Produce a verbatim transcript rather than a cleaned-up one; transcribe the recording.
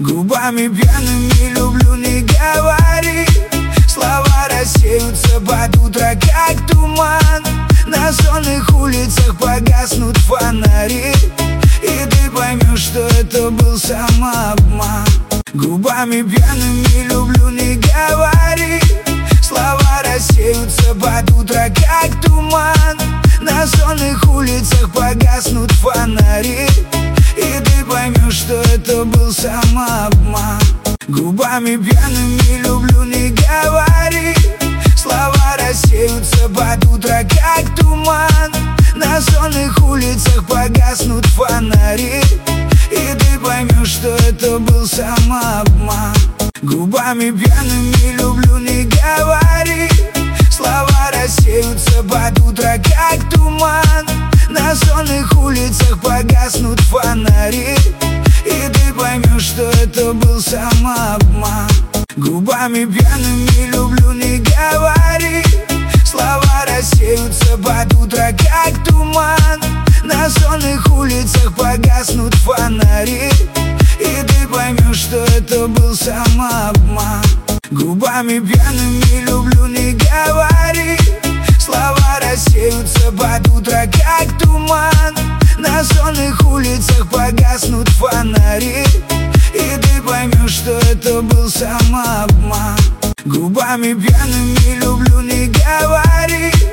Губами пьяными люблю, не говори. Слова рассеются под утро, как туман. На сонных улицах погаснут фонари, и ты поймешь, что это был самообман. Губами пьяными люблю, не говори. Слова рассеются под утро, как туман. На сонных улицах погаснут фонари, и ты поймешь, что это был самообман. Губами пьяными люблю, не говори. Слова рассеются под утро, как туман. На сонных улицах погаснут фонари, и ты поймешь, что это был самообман. Губами пьяными люблю, не говори. Слова рассеются под утро, как туман. На сонных улицах погаснут фонари, и ты поймешь, что это был самообман. Губами пьяными люблю, не говори. Слова рассеются под утро, как туман. На сонных улицах погаснут фонари, и ты поймешь, что это был самообман. Губами пьяными люблю, не говори. Слова рассеются под утро, как туман. На сонных улицах погаснут фонари, и ты поймешь, что это был самообман. Губами пьяными люблю, не говори.